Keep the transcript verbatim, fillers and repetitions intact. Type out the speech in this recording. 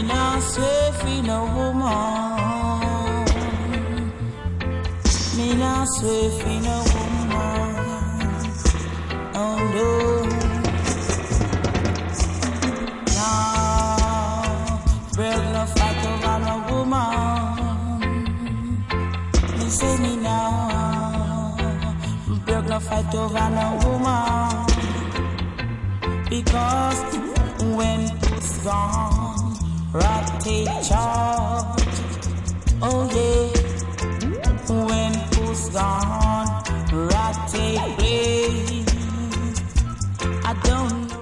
not swear no woman. Me not swear no woman. Oh no. Now, break no fight over no woman. Me say me now, break no fight over no woman. Because when puss gone, rat take charge. Oh yeah. When puss gone, rat take place.